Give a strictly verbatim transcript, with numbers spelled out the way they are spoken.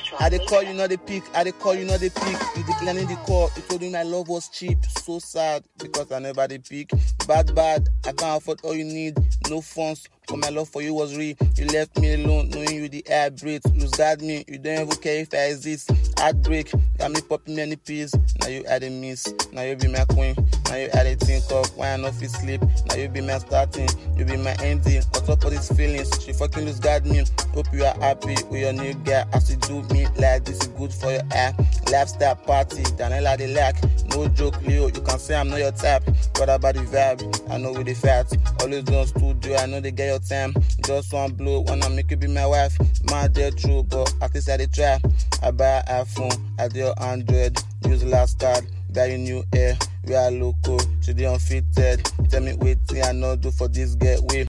I dey call you, not the pick. I dey call you, not the pick. You declining the call. You told me my love was cheap. So sad because I never did pick. Bad, bad. I can't afford all you need. No funds. But my love for you was real. You left me alone, knowing you the air breathe. You scared me. You don't even care if I exist. Heartbreak. Got me popping many pills. Now you had a miss. Now you be my queen. Now you had a think of why I not fit sleep. Now you be my starting. You be my ending. On top of these feelings, she fucking lose guard me. Hope you are happy with your new guy. As you do me like this is good for your eye. Lifestyle party, Daniela the lack. No joke, Leo. You can say I'm not your type. What about the vibe? I know with the fat. Always done studio. I know they get your time. Just one blow, wanna make you be my wife. My dear true, but at least I dey try. I buy an iPhone, I do your Android. Use the last card, buy you new air. We are local, she dey unfitted. Tell me wetin I no do for this getaway.